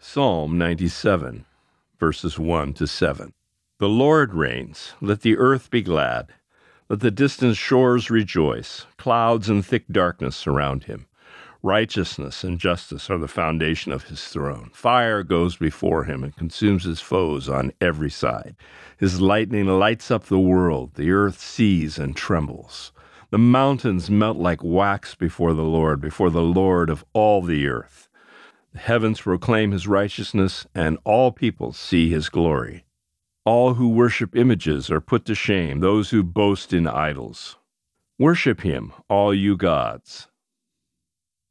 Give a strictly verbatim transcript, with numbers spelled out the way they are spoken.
Psalm ninety-seven, verses one to seven. The Lord reigns. Let the earth be glad. Let the distant shores rejoice. Clouds and thick darkness surround him. Righteousness and justice are the foundation of his throne. Fire goes before him and consumes his foes on every side. His lightning lights up the world. The earth sees and trembles. The mountains melt like wax before the Lord, before the Lord of all the earth. The heavens proclaim his righteousness, and all peoples see his glory. All who worship images are put to shame, those who boast in idols. Worship him, all you gods.